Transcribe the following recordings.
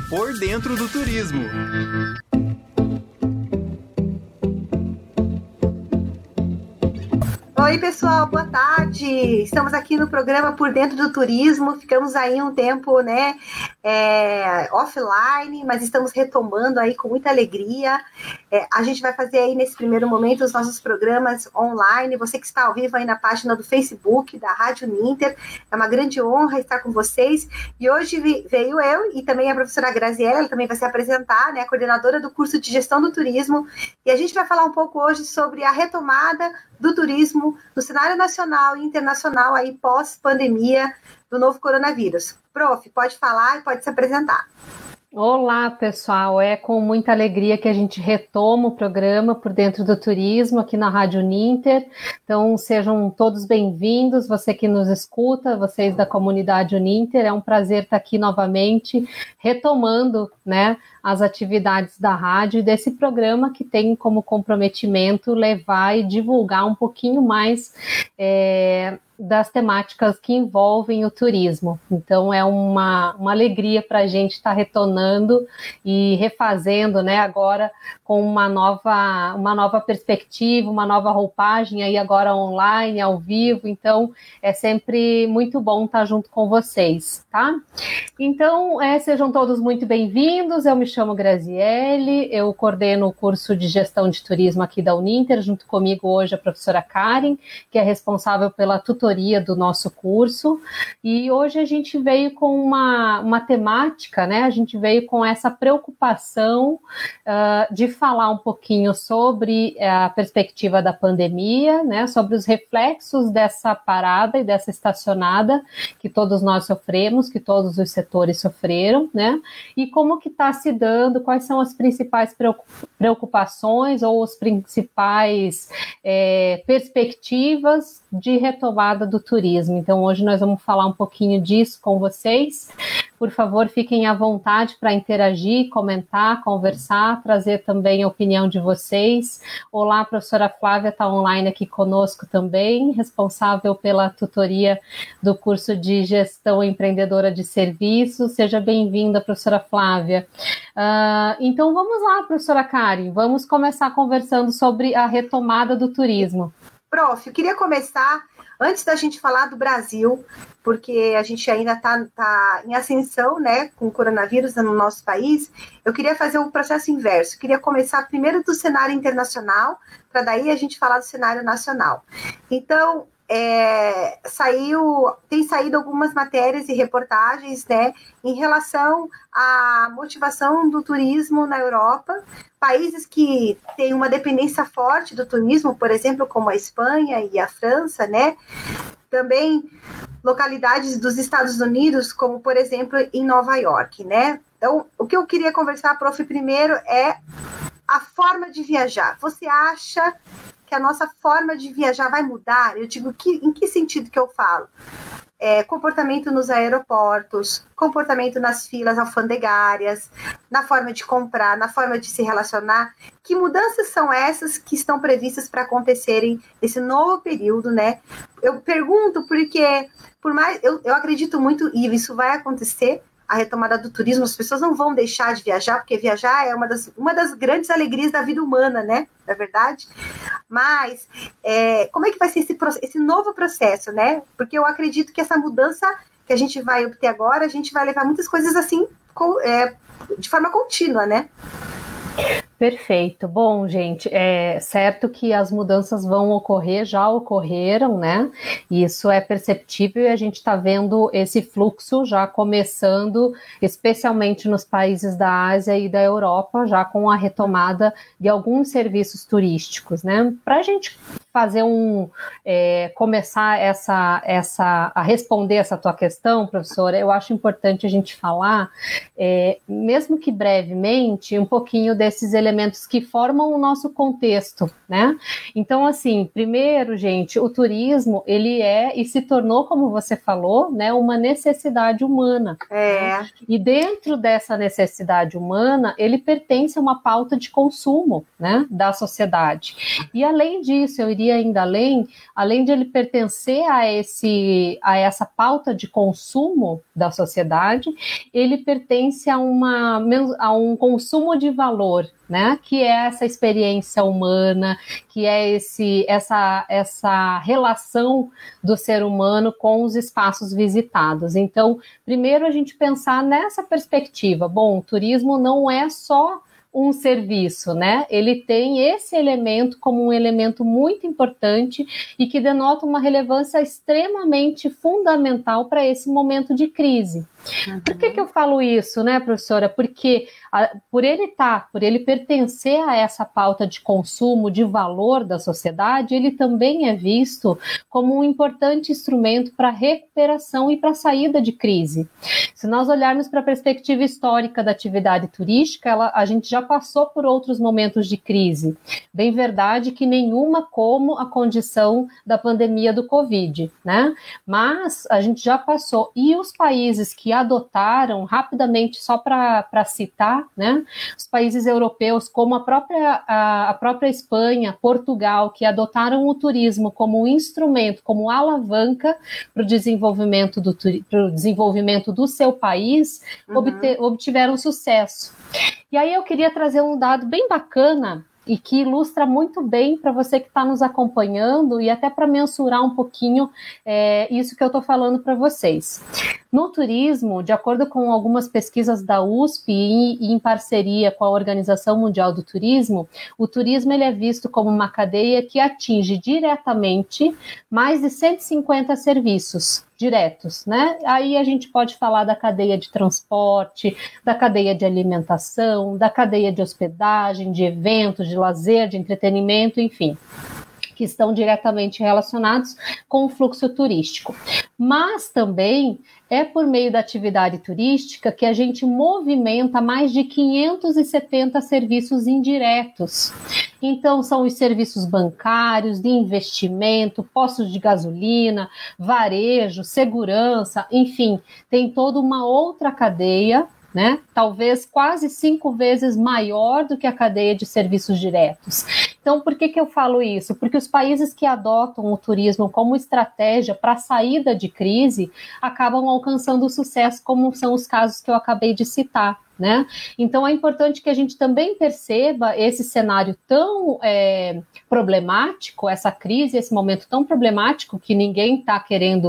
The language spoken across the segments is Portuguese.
Por Dentro do Turismo. Oi, pessoal, boa tarde. Estamos aqui no programa Por Dentro do Turismo. Ficamos aí um tempo, offline, mas estamos retomando aí com muita alegria. A gente vai fazer aí nesse primeiro momento os nossos programas online. Você que está ao vivo aí na página do Facebook da Rádio Uninter, é uma grande honra estar com vocês. E hoje veio eu e também a professora Graziella, ela também vai se apresentar, né, a coordenadora do curso de Gestão do Turismo. E a gente vai falar um pouco hoje sobre a retomada do turismo no cenário nacional e internacional aí pós-pandemia do novo coronavírus. Prof, pode falar e pode se apresentar. Olá, pessoal. É com muita alegria que a gente retoma o programa Por Dentro do Turismo aqui na Rádio Uninter. Então, sejam todos bem-vindos, você que nos escuta, vocês da comunidade Uninter. É um prazer estar aqui novamente, retomando, né, as atividades da rádio e desse programa que tem como comprometimento levar e divulgar um pouquinho mais das temáticas que envolvem o turismo. Então é uma alegria para a gente estar retornando e refazendo, né, agora com uma nova perspectiva, uma nova roupagem aí agora online, ao vivo. Então é sempre muito bom estar junto com vocês, tá? Então sejam todos muito bem-vindos. Eu me chamo Grazielle, eu coordeno o curso de Gestão de Turismo aqui da Uninter, junto comigo hoje a professora Karen, que é responsável pela tutoria do nosso curso, e hoje a gente veio com uma temática, né? A gente veio com essa preocupação de falar um pouquinho sobre a perspectiva da pandemia, né? Sobre os reflexos dessa parada e dessa estacionada que todos nós sofremos, que todos os setores sofreram, né? E como que está se dando, quais são as principais preocupações ou as principais perspectivas de retomada do turismo. Então, hoje nós vamos falar um pouquinho disso com vocês. Por favor, fiquem à vontade para interagir, comentar, conversar, trazer também a opinião de vocês. Olá, a professora Flávia está online aqui conosco também, responsável pela tutoria do curso de Gestão Empreendedora de Serviços. Seja bem-vinda, professora Flávia. Então, vamos lá, professora Karen, vamos começar conversando sobre a retomada do turismo. Prof, eu queria começar, antes da gente falar do Brasil, porque a gente ainda está em ascensão, né, com o coronavírus no nosso país, eu queria fazer um processo inverso. Eu queria começar primeiro do cenário internacional, para daí a gente falar do cenário nacional. Então, tem saído algumas matérias e reportagens, né, em relação à motivação do turismo na Europa, países que têm uma dependência forte do turismo, por exemplo, como a Espanha e a França, né, também localidades dos Estados Unidos, como, por exemplo, em Nova York, né. Então, o que eu queria conversar, prof, primeiro é a forma de viajar. Você acha que a nossa forma de viajar vai mudar? Eu digo, em que sentido que eu falo? Comportamento nos aeroportos, comportamento nas filas alfandegárias, na forma de comprar, na forma de se relacionar. Que mudanças são essas que estão previstas para acontecerem nesse novo período, né? Eu pergunto porque, por mais, eu acredito muito, e isso vai acontecer, a retomada do turismo, as pessoas não vão deixar de viajar, porque viajar é uma das grandes alegrias da vida humana, né? Na verdade. Mas como é que vai ser esse novo processo, né? Porque eu acredito que essa mudança que a gente vai obter agora, a gente vai levar muitas coisas assim, de forma contínua, né? Perfeito. Bom, gente, é certo que as mudanças vão ocorrer, já ocorreram, né? Isso é perceptível e a gente está vendo esse fluxo já começando, especialmente nos países da Ásia e da Europa, já com a retomada de alguns serviços turísticos, né? Para a gente fazer começar a responder essa tua questão, professora, eu acho importante a gente falar, mesmo que brevemente, um pouquinho desses elementos que formam o nosso contexto, né? Então, assim, primeiro, gente, o turismo, ele e se tornou, como você falou, né, uma necessidade humana. Né? E dentro dessa necessidade humana, ele pertence a uma pauta de consumo, né, da sociedade. E, além disso, eu iria iria ainda além de ele pertencer a essa pauta de consumo da sociedade, ele pertence a um consumo de valor, né? Que é essa experiência humana, que é essa relação do ser humano com os espaços visitados. Então, primeiro a gente pensar nessa perspectiva. Bom, o turismo não é só um serviço, né? Ele tem esse elemento como um elemento muito importante e que denota uma relevância extremamente fundamental para esse momento de crise. Por que eu falo isso, né, professora? Porque por ele pertencer a essa pauta de consumo, de valor da sociedade, ele também é visto como um importante instrumento para recuperação e para saída de crise. Se nós olharmos para a perspectiva histórica da atividade turística, a gente já passou por outros momentos de crise. Bem verdade que nenhuma como a condição da pandemia do Covid, né? Mas a gente já passou. E os países que adotaram rapidamente, só para citar, né? Os países europeus, como a própria Espanha, Portugal, que adotaram o turismo como um instrumento, como alavanca para o desenvolvimento do seu país, obtiveram sucesso. E aí eu queria trazer um dado bem bacana e que ilustra muito bem para você que está nos acompanhando e até para mensurar um pouquinho isso que eu estou falando para vocês. No turismo, de acordo com algumas pesquisas da USP e em parceria com a Organização Mundial do Turismo, o turismo ele é visto como uma cadeia que atinge diretamente mais de 150 serviços diretos, né? Aí a gente pode falar da cadeia de transporte, da cadeia de alimentação, da cadeia de hospedagem, de eventos, de lazer, de entretenimento, enfim, que estão diretamente relacionados com o fluxo turístico. Mas também é por meio da atividade turística que a gente movimenta mais de 570 serviços indiretos. Então, são os serviços bancários, de investimento, postos de gasolina, varejo, segurança, enfim, tem toda uma outra cadeia, né? Talvez quase 5 vezes maior do que a cadeia de serviços diretos. Então, por que eu falo isso? Porque os países que adotam o turismo como estratégia para a saída de crise acabam alcançando sucesso, como são os casos que eu acabei de citar, né? Então é importante que a gente também perceba esse cenário tão problemático, essa crise, esse momento tão problemático que ninguém está querendo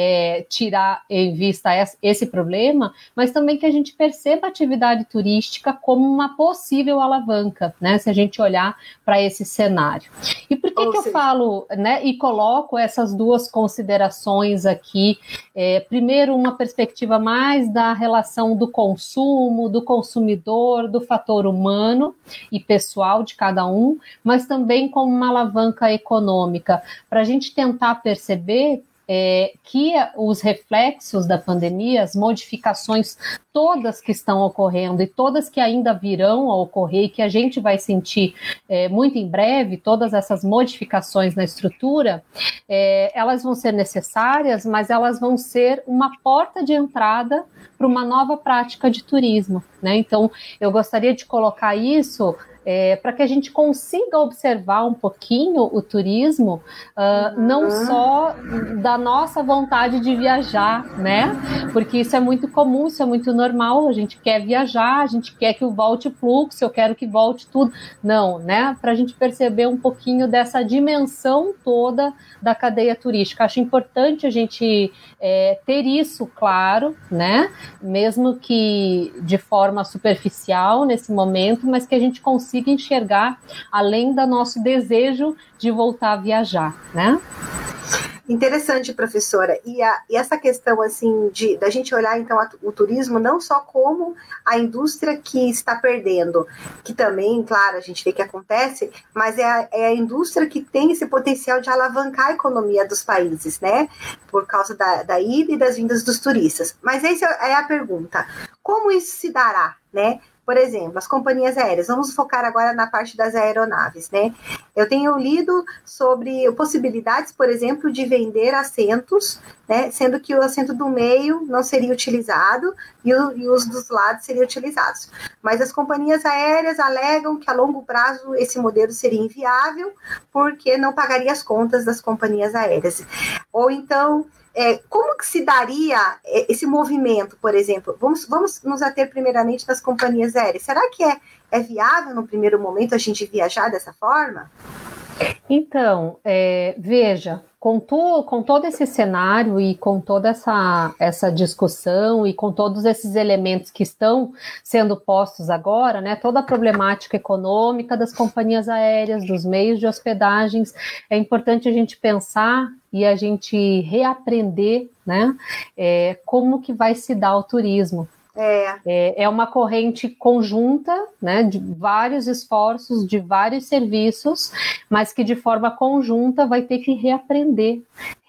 tirar em vista esse problema, mas também que a gente perceba a atividade turística como uma possível alavanca, né? Se a gente olhar para esse cenário. E por que eu falo, né, e coloco essas duas considerações aqui? Primeiro, uma perspectiva mais da relação do consumo, do consumidor, do fator humano e pessoal de cada um, mas também como uma alavanca econômica, para a gente tentar perceber que os reflexos da pandemia, as modificações todas que estão ocorrendo e todas que ainda virão a ocorrer e que a gente vai sentir muito em breve, todas essas modificações na estrutura, elas vão ser necessárias, mas elas vão ser uma porta de entrada para uma nova prática de turismo, né? Então, eu gostaria de colocar isso para que a gente consiga observar um pouquinho o turismo, não só da nossa vontade de viajar, né? Porque isso é muito comum, isso é muito normal, a gente quer viajar, a gente quer que volte o fluxo, eu quero que volte tudo. Não, né? Para a gente perceber um pouquinho dessa dimensão toda da cadeia turística. Acho importante a gente ter isso claro, né? Mesmo que de forma superficial nesse momento, mas que a gente consiga enxergar além do nosso desejo de voltar a viajar, né? Interessante, professora. E essa questão, assim, da gente olhar, então, o turismo não só como a indústria que está perdendo, que também, claro, a gente vê que acontece, mas é a indústria que tem esse potencial de alavancar a economia dos países, né? Por causa da ida e das vindas dos turistas. Mas essa é a pergunta. Como isso se dará, né? Por exemplo, as companhias aéreas, vamos focar agora na parte das aeronaves, né? Eu tenho lido sobre possibilidades, por exemplo, de vender assentos, né? Sendo que o assento do meio não seria utilizado e os dos lados seriam utilizados. Mas as companhias aéreas alegam que a longo prazo esse modelo seria inviável porque não pagaria as contas das companhias aéreas. Ou então, como que se daria esse movimento, por exemplo? Vamos nos ater primeiramente nas companhias aéreas. Será que é viável no primeiro momento a gente viajar dessa forma? Então, veja, com todo esse cenário e com toda essa discussão e com todos esses elementos que estão sendo postos agora, né, toda a problemática econômica das companhias aéreas, dos meios de hospedagens, é importante a gente pensar e a gente reaprender, né, como que vai se dar o turismo. É uma corrente conjunta, né, de vários esforços, de vários serviços, mas que de forma conjunta vai ter que reaprender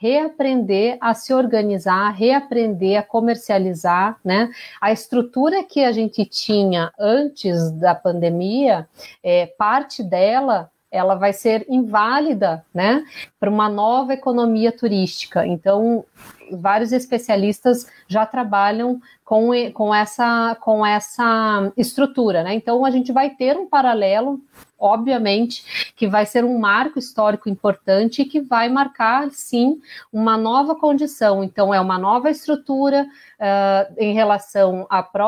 a se organizar, reaprender a comercializar, né? A estrutura que a gente tinha antes da pandemia, parte dela ela vai ser inválida, né, para uma nova economia turística. Então, vários especialistas já trabalham com essa estrutura, né? Então, a gente vai ter um paralelo, obviamente, que vai ser um marco histórico importante e que vai marcar, sim, uma nova condição. Então, é uma nova estrutura em relação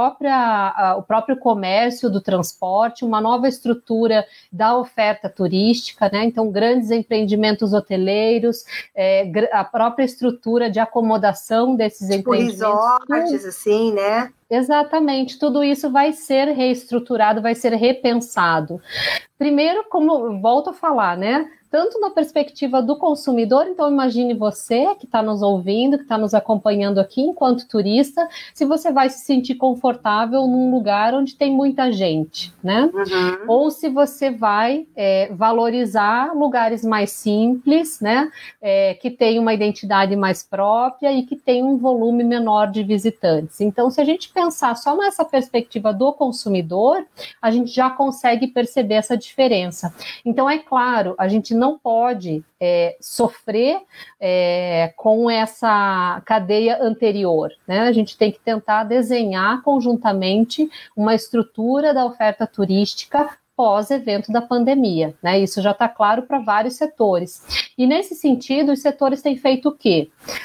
ao próprio comércio do transporte, uma nova estrutura da oferta turística, né? Então, grandes empreendimentos hoteleiros, a própria estrutura de acomodação desses empreendimentos. Resorts, assim, né? Exatamente, tudo isso vai ser reestruturado, vai ser repensado. Primeiro, como volto a falar, né? Tanto na perspectiva do consumidor, então imagine você que está nos ouvindo, que está nos acompanhando aqui enquanto turista, se você vai se sentir confortável num lugar onde tem muita gente, né? Uhum. Ou se você vai valorizar lugares mais simples, né? Que tem uma identidade mais própria e que tem um volume menor de visitantes. Então, se a gente pensar só nessa perspectiva do consumidor, a gente já consegue perceber essa diferença. Então, é claro, a gente não pode sofrer com essa cadeia anterior, né? A gente tem que tentar desenhar conjuntamente uma estrutura da oferta turística pós-evento da pandemia, né? Isso já está claro para vários setores. E nesse sentido, os setores têm feito o quê?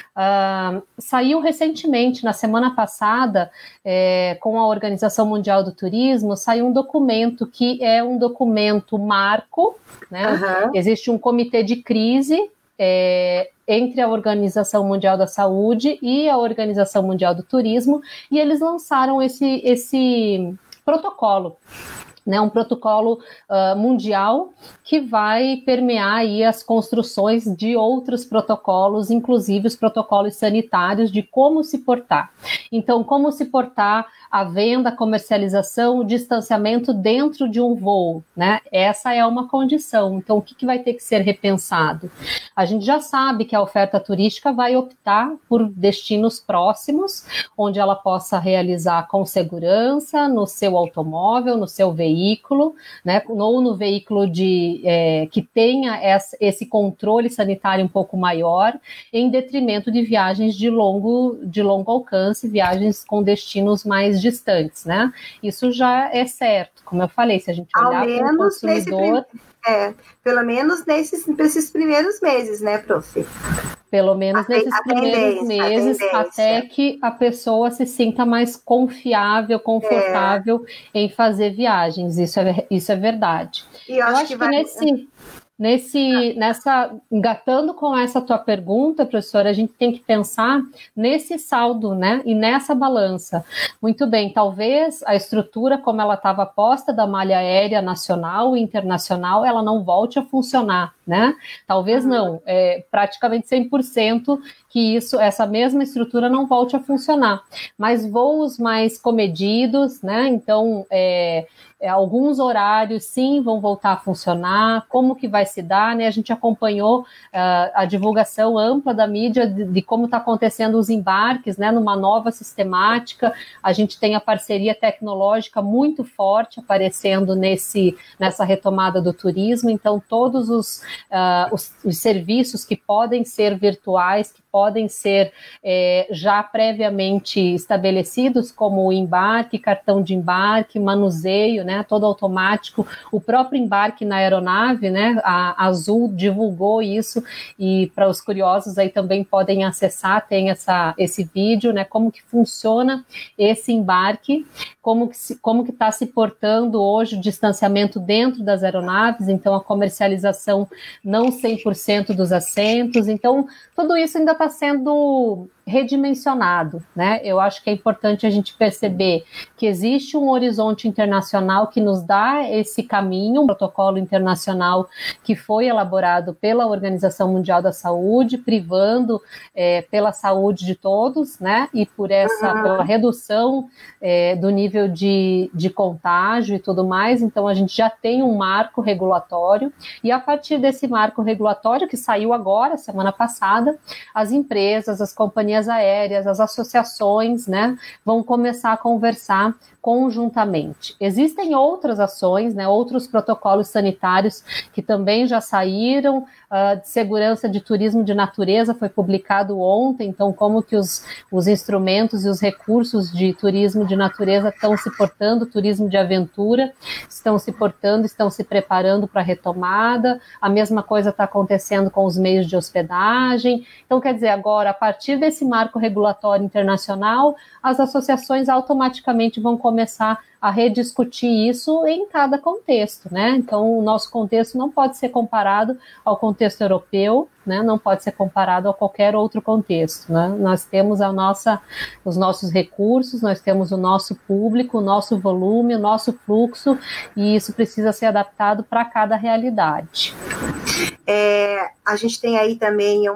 Saiu recentemente, na semana passada, com a Organização Mundial do Turismo, saiu um documento que é um documento marco, né? Uhum. Existe um comitê de crise entre a Organização Mundial da Saúde e a Organização Mundial do Turismo, e eles lançaram esse protocolo, né, um protocolo mundial que vai permear aí as construções de outros protocolos, inclusive os protocolos sanitários de como se portar. Então, como se portar a venda, a comercialização, o distanciamento dentro de um voo, né? Essa é uma condição. Então, o que vai ter que ser repensado? A gente já sabe que a oferta turística vai optar por destinos próximos, onde ela possa realizar com segurança no seu automóvel, no seu veículo, né? Ou no veículo que tenha esse controle sanitário um pouco maior, em detrimento de viagens de longo alcance, viagens com destinos mais distantes, né? Isso já é certo, como eu falei, se a gente olhar para o consumidor... pelo menos nesses primeiros meses, né, prof? Pelo menos nesses primeiros meses, até que a pessoa se sinta mais confiável, confortável em fazer viagens. Isso é verdade. E eu acho que engatando com essa tua pergunta, professora, a gente tem que pensar nesse saldo, né? E nessa balança. Muito bem, talvez a estrutura como ela estava posta da malha aérea nacional e internacional, ela não volte a funcionar, né? Talvez não, praticamente 100% que essa mesma estrutura não volte a funcionar. Mas voos mais comedidos, né? Então, alguns horários, sim, vão voltar a funcionar. Como que vai se dar, né? A gente acompanhou a divulgação ampla da mídia de como está acontecendo os embarques, né? Numa nova sistemática. A gente tem a parceria tecnológica muito forte aparecendo nessa retomada do turismo. Então, todos os serviços que podem ser virtuais, que podem ser já previamente estabelecidos, como o embarque, cartão de embarque, manuseio, né, todo automático, o próprio embarque na aeronave, né, a Azul divulgou isso, e para os curiosos aí também podem acessar, tem esse vídeo, né, como que funciona esse embarque, como que está se portando hoje o distanciamento dentro das aeronaves, então a comercialização não 100% dos assentos, então tudo isso ainda está sendo redimensionado, né? Eu acho que é importante a gente perceber que existe um horizonte internacional que nos dá esse caminho, um protocolo internacional que foi elaborado pela Organização Mundial da Saúde, privando pela saúde de todos, né? E pela redução do nível de contágio e tudo mais. Então, a gente já tem um marco regulatório, e a partir desse marco regulatório, que saiu agora, semana passada, as empresas, as companhias aéreas, as associações, né, vão começar a conversar conjuntamente. Existem outras ações, né, outros protocolos sanitários que também já saíram, de segurança de turismo de natureza foi publicado ontem, então como que os instrumentos e os recursos de turismo de natureza estão se portando, turismo de aventura, estão se portando, estão se preparando para a retomada, a mesma coisa está acontecendo com os meios de hospedagem, então quer dizer, agora, a partir desse marco regulatório internacional, as associações automaticamente vão começar a rediscutir isso em cada contexto, né? Então, o nosso contexto não pode ser comparado ao contexto europeu, né? Não pode ser comparado a qualquer outro contexto, né? Nós temos os nossos recursos, nós temos o nosso público, o nosso volume, o nosso fluxo, e isso precisa ser adaptado para cada realidade. A gente tem aí também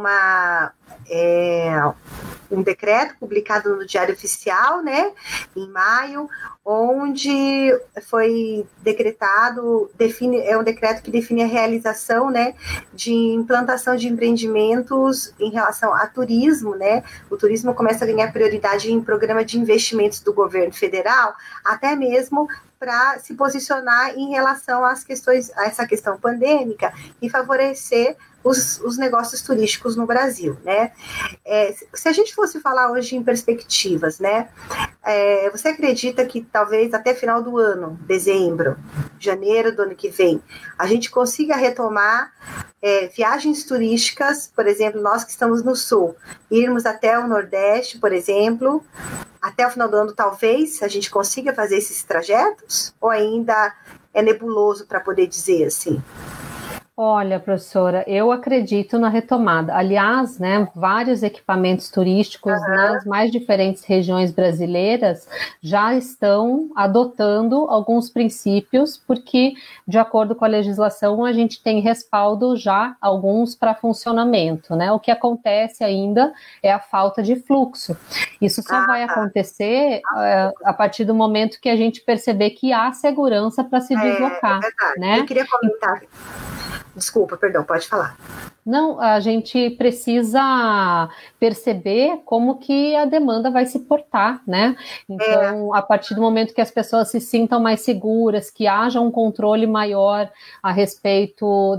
um decreto publicado no Diário Oficial, né, em maio, onde foi decretado, é um decreto que define a realização, né, de implantação de empreendimentos em relação a turismo, né, o turismo começa a ganhar prioridade em programa de investimentos do governo federal, até mesmo para se posicionar em relação a essa questão pandêmica e favorecer os negócios turísticos no Brasil, né? Se a gente fosse falar hoje em perspectivas, né? Você acredita que talvez até final do ano, dezembro, janeiro do ano que vem, a gente consiga retomar viagens turísticas, por exemplo, nós que estamos no Sul, irmos até o Nordeste, por exemplo, até o final do ano, talvez a gente consiga fazer esses trajetos? Ou ainda é nebuloso para poder dizer assim? Olha, professora, eu acredito na retomada. Aliás, né, vários equipamentos turísticos nas mais diferentes regiões brasileiras já estão adotando alguns princípios, porque, de acordo com a legislação, a gente tem respaldo já alguns para funcionamento, né? O que acontece ainda é a falta de fluxo. Isso só vai acontecer a partir do momento que a gente perceber que há segurança para se deslocar, né? Eu queria comentar. Desculpa, perdão, pode falar. Não, a gente precisa perceber como que a demanda vai se portar, né? Então, a partir do momento que as pessoas se sintam mais seguras, que haja um controle maior a respeito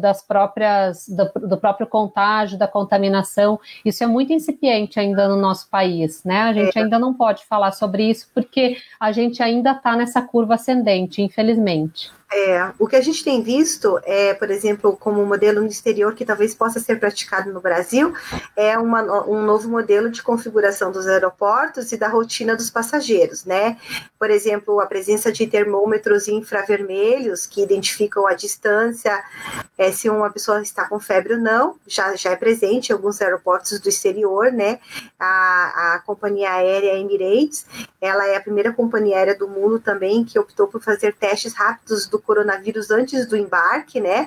do próprio contágio, da contaminação, isso é muito incipiente ainda no nosso país, né? A gente ainda não pode falar sobre isso porque a gente ainda está nessa curva ascendente, infelizmente. O que a gente tem visto, por exemplo, como modelo no exterior que talvez possa ser praticado no Brasil, é um novo modelo de configuração dos aeroportos e da rotina dos passageiros, né? Por exemplo, a presença de termômetros infravermelhos que identificam a distância, se uma pessoa está com febre ou não, já é presente em alguns aeroportos do exterior, né? A companhia aérea Emirates, ela é a primeira companhia aérea do mundo também que optou por fazer testes rápidos do coronavírus antes do embarque, né?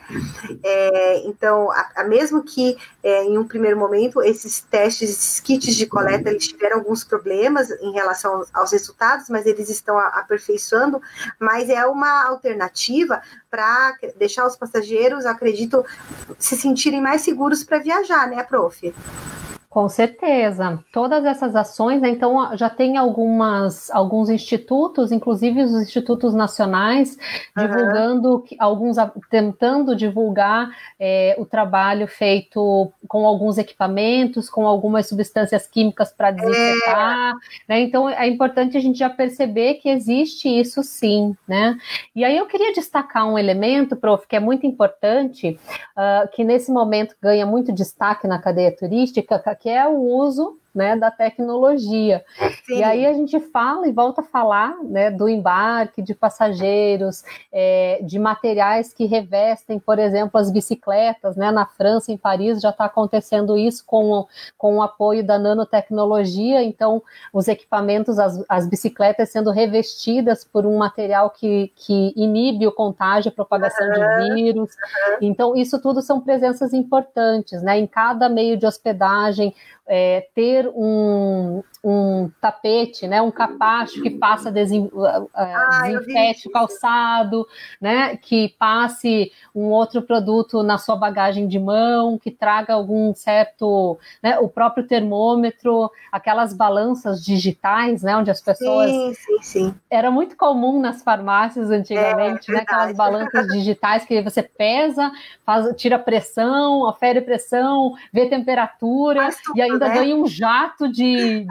Então, mesmo que em um primeiro momento esses testes, esses kits de coleta, eles tiveram alguns problemas em relação aos resultados, mas eles estão aperfeiçoando, mas é uma alternativa para deixar os passageiros, acredito, se sentirem mais seguros para viajar, né, prof? Com certeza. Todas essas ações, né, então já tem alguns institutos, inclusive os institutos nacionais, divulgando, alguns tentando divulgar o trabalho feito com alguns equipamentos, com algumas substâncias químicas para desinfetar, né? Então é importante a gente já perceber que existe isso sim, né? E aí eu queria destacar um elemento, prof, que é muito importante, que nesse momento ganha muito destaque na cadeia turística, que é o uso, né, da tecnologia. Sim. E aí a gente fala e volta a falar, né, do embarque de passageiros, de materiais que revestem, por exemplo, as bicicletas, né, na França, em Paris, já está acontecendo isso com o apoio da nanotecnologia, então os equipamentos, as bicicletas sendo revestidas por um material que inibe o contágio, a propagação de vírus. Então isso tudo são presenças importantes, né, em cada meio de hospedagem, ter um tapete, né, um capacho que faça desinfete o calçado, né, que passe um outro produto na sua bagagem de mão, que traga algum certo, né, o próprio termômetro, aquelas balanças digitais, né, onde as pessoas... Sim. Era muito comum nas farmácias antigamente, né, aquelas balanças digitais que você pesa, tira pressão, afere pressão, vê temperatura, e ainda ganha um jato de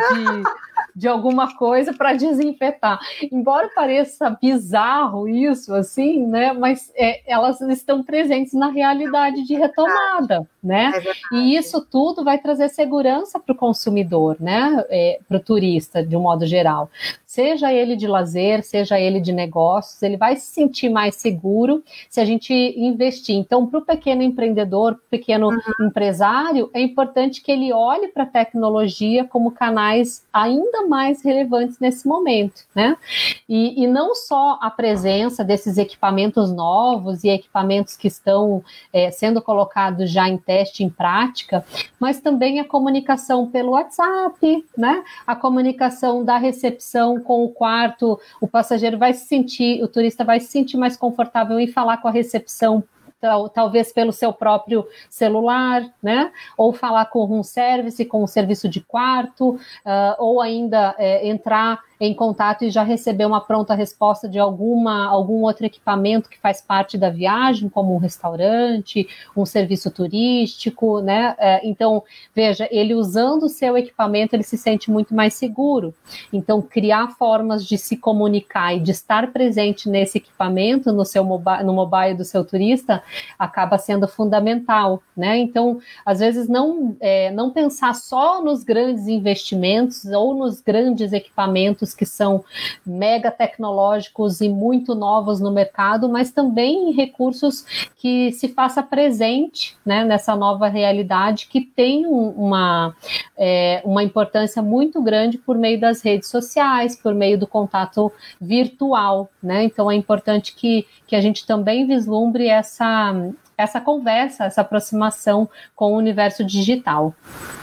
alguma coisa para desinfetar. Embora pareça bizarro isso, assim, né? Mas elas estão presentes na realidade de retomada, né? E isso tudo vai trazer segurança para o consumidor, né? Para o turista, de um modo geral. Seja ele de lazer, seja ele de negócios, ele vai se sentir mais seguro se a gente investir. Então, para o pequeno empreendedor, pequeno empresário, é importante que ele olhe para a tecnologia como canais ainda mais relevantes nesse momento, né? E não só a presença desses equipamentos novos e equipamentos que estão sendo colocados já em teste, em prática, mas também a comunicação pelo WhatsApp, né? A comunicação da recepção com o quarto, o passageiro vai se sentir, o turista vai se sentir mais confortável em falar com a recepção, talvez pelo seu próprio celular, né? Ou falar com um service, com um serviço de quarto, ou ainda entrar em contato e já receber uma pronta resposta de algum outro equipamento que faz parte da viagem, como um restaurante, um serviço turístico, né? Então, veja, ele usando o seu equipamento, ele se sente muito mais seguro. Então, criar formas de se comunicar e de estar presente nesse equipamento, no mobile do seu turista, acaba sendo fundamental, né? Então, às vezes, não pensar só nos grandes investimentos ou nos grandes equipamentos que são mega tecnológicos e muito novos no mercado, mas também em recursos que se faça presente, né, nessa nova realidade que tem uma importância muito grande por meio das redes sociais, por meio do contato virtual, né? Então é importante que a gente também vislumbre essa conversa, essa aproximação com o universo digital.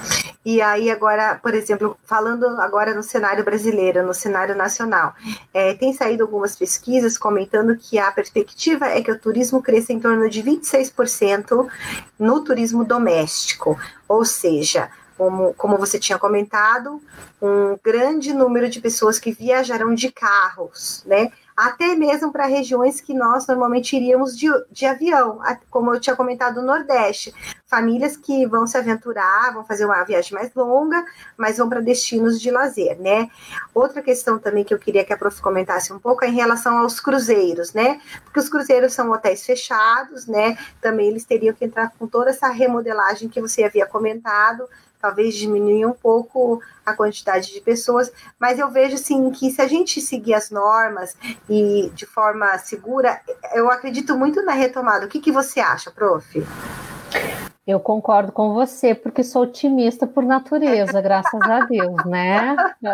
E aí agora, por exemplo, falando agora no cenário brasileiro, no cenário nacional, tem saído algumas pesquisas comentando que a perspectiva é que o turismo cresça em torno de 26% no turismo doméstico, ou seja, como você tinha comentado, um grande número de pessoas que viajarão de carros, né? Até mesmo para regiões que nós normalmente iríamos de avião, como eu tinha comentado, o Nordeste. Famílias que vão se aventurar, vão fazer uma viagem mais longa, mas vão para destinos de lazer, né? Outra questão também que eu queria que a prof comentasse um pouco é em relação aos cruzeiros, né? Porque os cruzeiros são hotéis fechados, né? Também eles teriam que entrar com toda essa remodelagem que você havia comentado, talvez diminuir um pouco a quantidade de pessoas, mas eu vejo assim que se a gente seguir as normas e de forma segura, eu acredito muito na retomada. O que você acha, prof? Eu concordo com você, porque sou otimista por natureza, graças a Deus, né?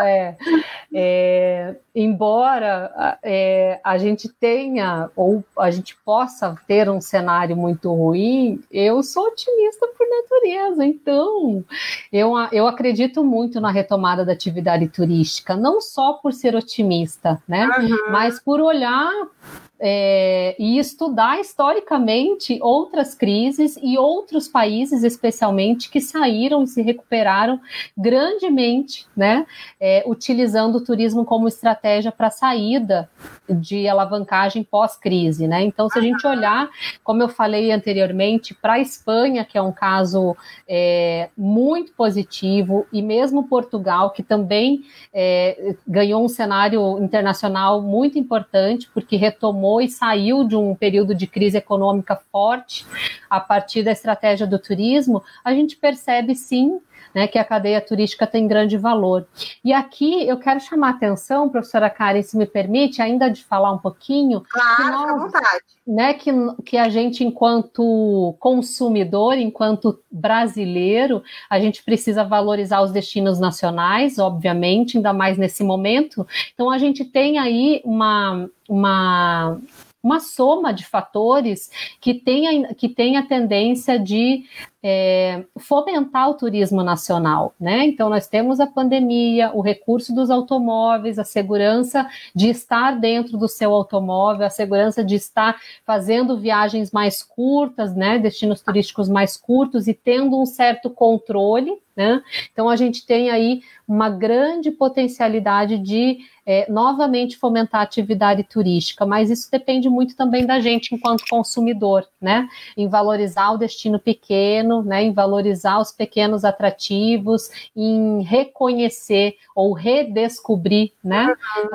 Embora a gente tenha, ou a gente possa ter um cenário muito ruim, eu sou otimista por natureza, então eu acredito muito na retomada da atividade turística, não só por ser otimista, né? Mas por olhar e estudar historicamente outras crises e outros países, especialmente, que saíram e se recuperaram grandemente, né, utilizando o turismo como estratégia para a saída de alavancagem pós-crise, né? Então, se a gente olhar, como eu falei anteriormente, para a Espanha, que é um caso muito positivo, e mesmo Portugal, que também ganhou um cenário internacional muito importante, porque retomou e saiu de um período de crise econômica forte a partir da estratégia do turismo, a gente percebe sim, né, que a cadeia turística tem grande valor. E aqui eu quero chamar a atenção, professora Karen, se me permite, ainda de falar um pouquinho, claro, à vontade. Né, que a gente, enquanto consumidor, enquanto brasileiro, a gente precisa valorizar os destinos nacionais, obviamente, ainda mais nesse momento. Então, a gente tem aí uma soma de fatores que tem a tendência de fomentar o turismo nacional, né? Então, nós temos a pandemia, o recurso dos automóveis, a segurança de estar dentro do seu automóvel, a segurança de estar fazendo viagens mais curtas, né? Destinos turísticos mais curtos e tendo um certo controle, né? Então, a gente tem aí uma grande potencialidade de novamente fomentar a atividade turística, mas isso depende muito também da gente enquanto consumidor, né? Em valorizar o destino pequeno, né? Em valorizar os pequenos atrativos, em reconhecer ou redescobrir, né?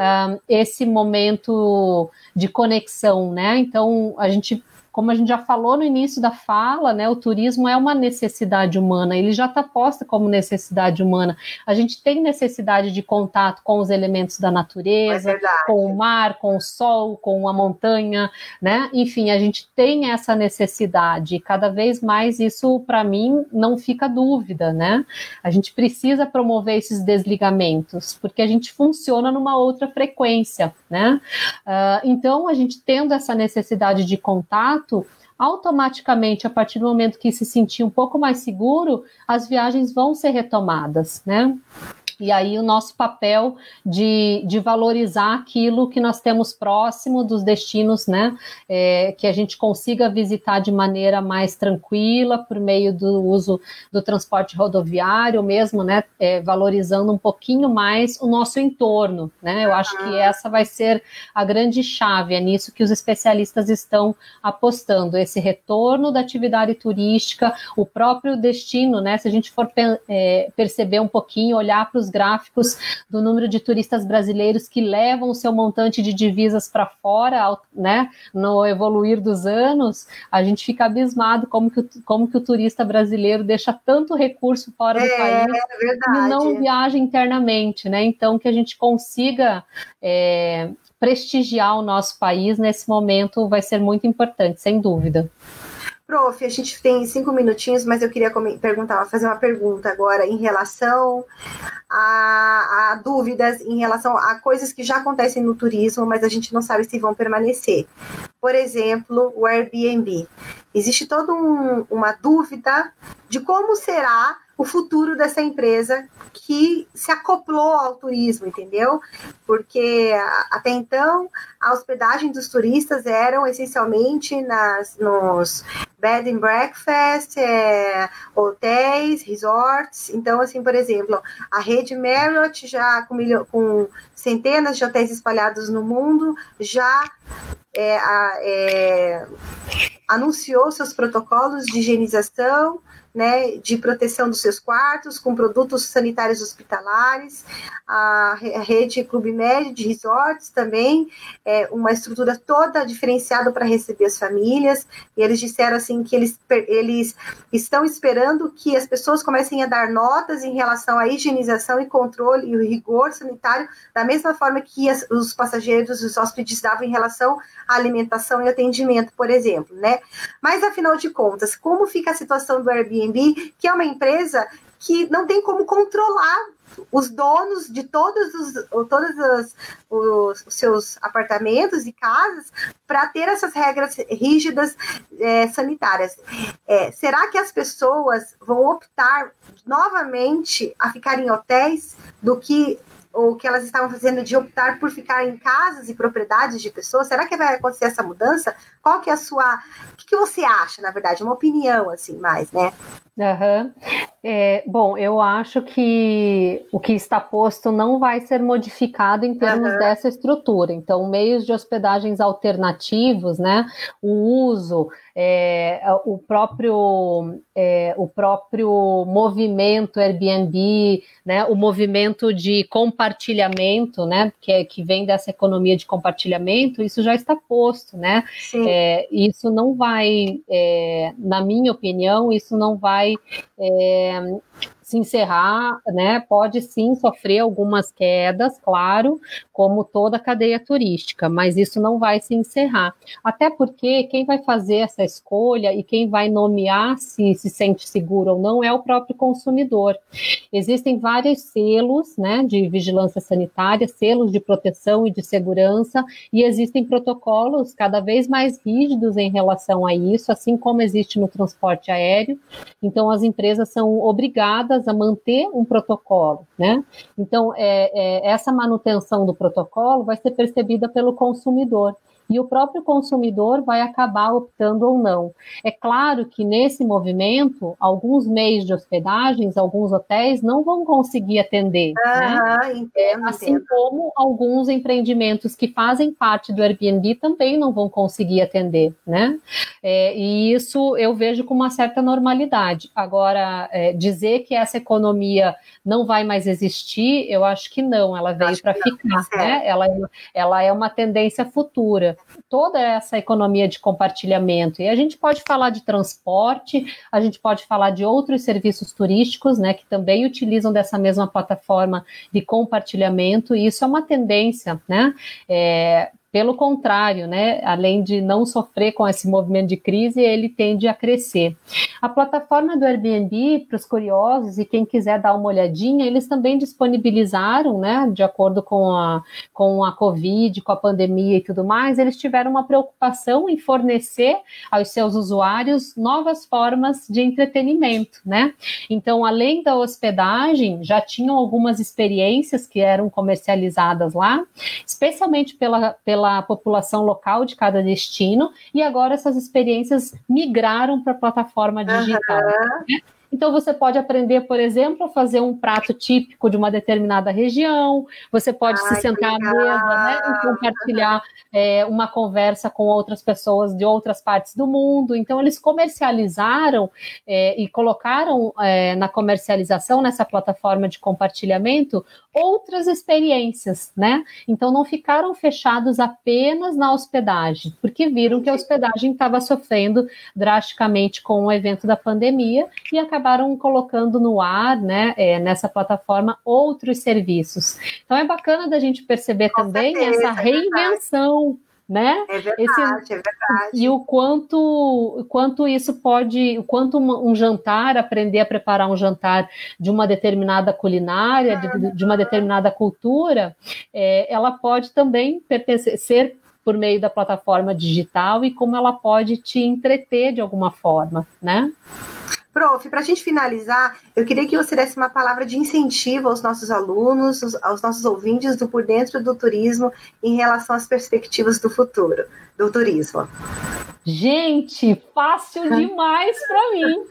Esse momento de conexão, né? Então, como a gente já falou no início da fala, né, o turismo é uma necessidade humana, ele já está posto como necessidade humana. A gente tem necessidade de contato com os elementos da natureza, com o mar, com o sol, com a montanha, né? Enfim, a gente tem essa necessidade e cada vez mais isso, para mim, não fica dúvida, né? A gente precisa promover esses desligamentos, porque a gente funciona numa outra frequência, né? Então, a gente tendo essa necessidade de contato, automaticamente, a partir do momento que se sentir um pouco mais seguro, as viagens vão ser retomadas, né? E aí o nosso papel de valorizar aquilo que nós temos próximo dos destinos, né, que a gente consiga visitar de maneira mais tranquila, por meio do uso do transporte rodoviário mesmo, né, valorizando um pouquinho mais o nosso entorno, né, eu acho que essa vai ser a grande chave, é nisso que os especialistas estão apostando, esse retorno da atividade turística, o próprio destino, né, se a gente for perceber um pouquinho, olhar para os gráficos do número de turistas brasileiros que levam o seu montante de divisas para fora, né, no evoluir dos anos, a gente fica abismado como que o turista brasileiro deixa tanto recurso fora do país e não viaja internamente, né? Então, que a gente consiga prestigiar o nosso país nesse momento vai ser muito importante, sem dúvida. Prof, a gente tem 5 minutinhos, mas eu queria fazer uma pergunta agora em relação a dúvidas, em relação a coisas que já acontecem no turismo, mas a gente não sabe se vão permanecer. Por exemplo, o Airbnb. Existe toda uma dúvida de como será o futuro dessa empresa que se acoplou ao turismo, entendeu? Porque até então a hospedagem dos turistas eram essencialmente nos bed and breakfast, hotéis, resorts. Então, assim, por exemplo, a rede Marriott já com centenas de hotéis espalhados no mundo já anunciou seus protocolos de higienização, né, de proteção dos seus quartos, com produtos sanitários hospitalares, a rede Clube Med de resorts também, uma estrutura toda diferenciada para receber as famílias, e eles disseram assim que eles estão esperando que as pessoas comecem a dar notas em relação à higienização e controle e o rigor sanitário, da mesma forma que os passageiros, os hóspedes davam em relação à alimentação e atendimento, por exemplo, né? Mas, afinal de contas, como fica a situação do Airbnb, que é uma empresa que não tem como controlar os donos de todos os seus apartamentos e casas para ter essas regras rígidas sanitárias. Será que as pessoas vão optar novamente a ficar em hotéis do que o que elas estavam fazendo de optar por ficar em casas e propriedades de pessoas? Será que vai acontecer essa mudança? Qual que é a sua... O que você acha, na verdade? Uma opinião, assim, mais, né? Uhum. Bom, eu acho que o que está posto não vai ser modificado em termos dessa estrutura. Então, meios de hospedagens alternativos, né? O uso, o próprio movimento Airbnb, né? O movimento de compartilhamento, né? Que vem dessa economia de compartilhamento, isso já está posto, né? Isso não vai, na minha opinião, isso não vai se encerrar, né? Pode sim sofrer algumas quedas, claro, como toda a cadeia turística, mas isso não vai se encerrar. Até porque quem vai fazer essa escolha e quem vai nomear se sente seguro ou não é o próprio consumidor. Existem vários selos, né, de vigilância sanitária, selos de proteção e de segurança, e existem protocolos cada vez mais rígidos em relação a isso, assim como existe no transporte aéreo. Então, as empresas são obrigadas a manter um protocolo, né? Então, essa manutenção do protocolo vai ser percebida pelo consumidor. E o próprio consumidor vai acabar optando ou não. É claro que nesse movimento, alguns meios de hospedagens, alguns hotéis não vão conseguir atender, né? Assim como alguns empreendimentos que fazem parte do Airbnb também não vão conseguir atender, né? E isso eu vejo com uma certa normalidade. Agora, dizer que essa economia não vai mais existir, eu acho que não, ela veio para ficar, né? Ela é uma tendência futura. Toda essa economia de compartilhamento, e a gente pode falar de transporte, a gente pode falar de outros serviços turísticos, né, que também utilizam dessa mesma plataforma de compartilhamento, e isso é uma tendência, né? Pelo contrário, né, além de não sofrer com esse movimento de crise, ele tende a crescer. A plataforma do Airbnb, para os curiosos e quem quiser dar uma olhadinha, eles também disponibilizaram, né, de acordo com a Covid, com a pandemia e tudo mais, eles tiveram uma preocupação em fornecer aos seus usuários novas formas de entretenimento, né? Então, além da hospedagem, já tinham algumas experiências que eram comercializadas lá, especialmente pela população local de cada destino, e agora essas experiências migraram para a plataforma digital. Né? Então, você pode aprender, por exemplo, a fazer um prato típico de uma determinada região, você pode se sentar à mesa, né, e compartilhar uma conversa com outras pessoas de outras partes do mundo. Então, eles comercializaram e colocaram na comercialização, nessa plataforma de compartilhamento, outras experiências, né? Então, não ficaram fechados apenas na hospedagem, porque viram que a hospedagem estava sofrendo drasticamente com o evento da pandemia e acabaram colocando no ar, né, nessa plataforma, outros serviços. Então, é bacana da gente perceber também essa reinvenção, né? É verdade. E o quanto isso pode, o quanto um jantar, aprender a preparar um jantar de uma determinada culinária, de uma determinada cultura, ela pode também ser por meio da plataforma digital e como ela pode te entreter de alguma forma, né? Prof, para a gente finalizar, eu queria que você desse uma palavra de incentivo aos nossos alunos, aos nossos ouvintes do Por Dentro do Turismo em relação às perspectivas do futuro do turismo. Gente, fácil demais para mim.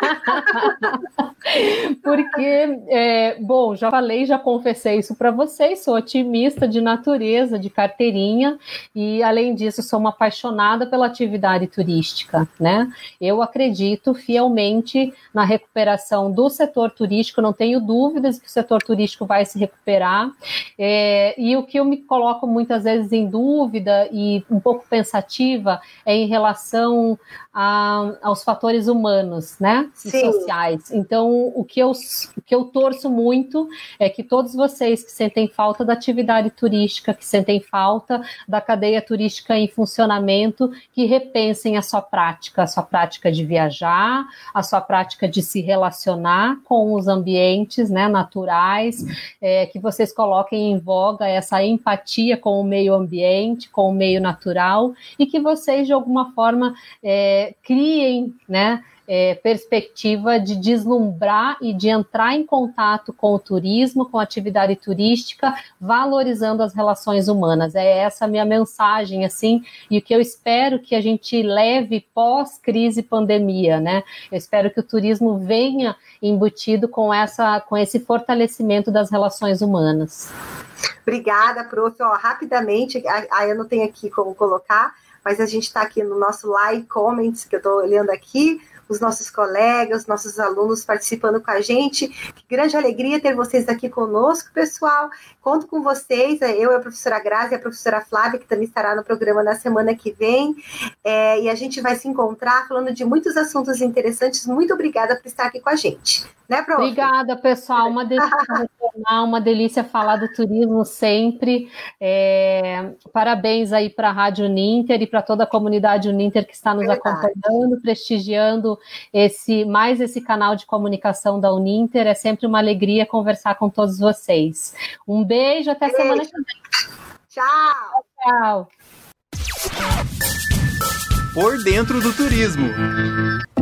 Porque, bom, já falei, já confessei isso para vocês, sou otimista de natureza, de carteirinha, e além disso sou uma apaixonada pela atividade turística, né? Eu acredito fielmente na recuperação do setor turístico, não tenho dúvidas que o setor turístico vai se recuperar, e o que eu me coloco muitas vezes em dúvida e um pouco pensativa é em relação aos fatores humanos, né, e sociais. Então, o que eu torço muito é que todos vocês que sentem falta da atividade turística, que sentem falta da cadeia turística em funcionamento, que repensem a sua prática de viajar, a sua prática de se relacionar com os ambientes, né, naturais, que vocês coloquem em voga essa empatia com o meio ambiente, com o meio natural, e que vocês, de alguma forma, criem, né, perspectiva de deslumbrar e de entrar em contato com o turismo, com a atividade turística, valorizando as relações humanas. É essa a minha mensagem, assim, e o que eu espero que a gente leve pós-crise pandemia, né? Eu espero que o turismo venha embutido com esse fortalecimento das relações humanas. Obrigada, prof. Rapidamente, eu não tenho aqui como colocar, mas a gente está aqui no nosso live comments, que eu estou olhando aqui, os nossos colegas, os nossos alunos participando com a gente. Que grande alegria ter vocês aqui conosco, pessoal. Conto com vocês, eu e a professora Grazi e a professora Flávia, que também estará no programa na semana que vem. E a gente vai se encontrar falando de muitos assuntos interessantes. Muito obrigada por estar aqui com a gente. Né, prof? Obrigada, pessoal. Uma delícia falar do turismo sempre. Parabéns aí para a Rádio Uninter e para toda a comunidade Uninter que está nos acompanhando, prestigiando esse canal de comunicação da Uninter. É sempre uma alegria conversar com todos vocês. Um beijo, até semana que vem. Tchau. Tchau. Por Dentro do Turismo.